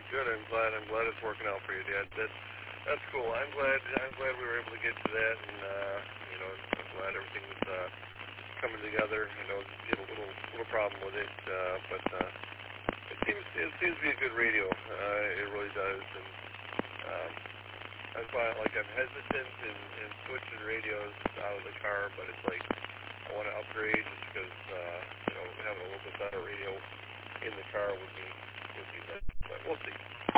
Good. I'm glad. I'm glad it's working out for you, Dad. That's cool. I'm glad we were able to get to that, and I'm glad everything's coming together. You have a little problem with it, but it seems to be a good radio. It really does, and that's why I'm hesitant in switching radios out of the car, but it's like I want to upgrade just because having a little bit better radio in the car would be nice. But we'll see.